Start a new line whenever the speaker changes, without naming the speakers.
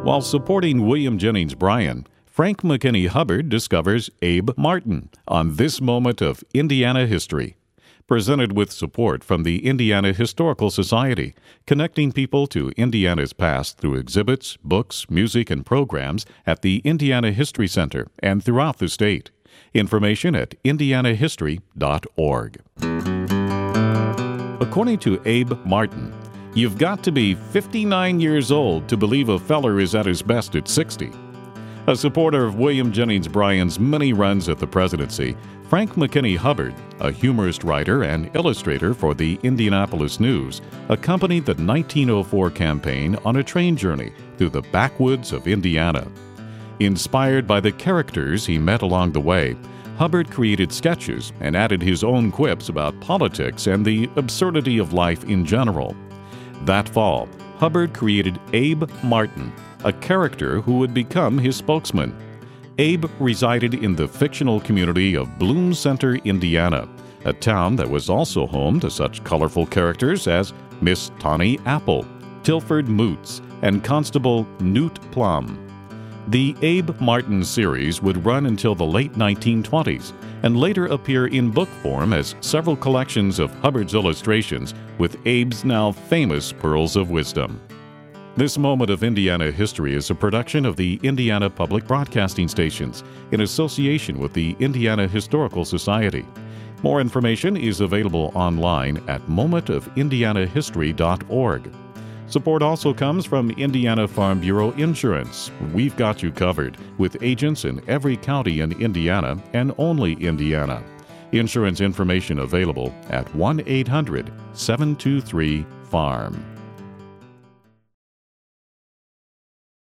While supporting William Jennings Bryan, Frank McKinney Hubbard discovers Abe Martin on This Moment of Indiana History. Presented with support from the Indiana Historical Society, connecting people to Indiana's past through exhibits, books, music, and programs at the Indiana History Center and throughout the state. Information at indianahistory.org. According to Abe Martin, you've got to be 59 years old to believe a feller is at his best at 60. A supporter of William Jennings Bryan's many runs at the presidency, Frank McKinney Hubbard, a humorist writer and illustrator for the Indianapolis News, accompanied the 1904 campaign on a train journey through the backwoods of Indiana. Inspired by the characters he met along the way, Hubbard created sketches and added his own quips about politics and the absurdity of life in general. That fall, Hubbard created Abe Martin, a character who would become his spokesman. Abe resided in the fictional community of Bloom Center, Indiana, a town that was also home to such colorful characters as Miss Tawny Apple, Tilford Moots, and Constable Newt Plum. The Abe Martin series would run until the late 1920s and later appear in book form as several collections of Hubbard's illustrations with Abe's now famous Pearls of Wisdom. This Moment of Indiana History is a production of the Indiana Public Broadcasting Stations in association with the Indiana Historical Society. More information is available online at momentofindianahistory.org. Support also comes from Indiana Farm Bureau Insurance. We've got you covered, with agents in every county in Indiana and only Indiana. Insurance information available at 1-800-723-FARM.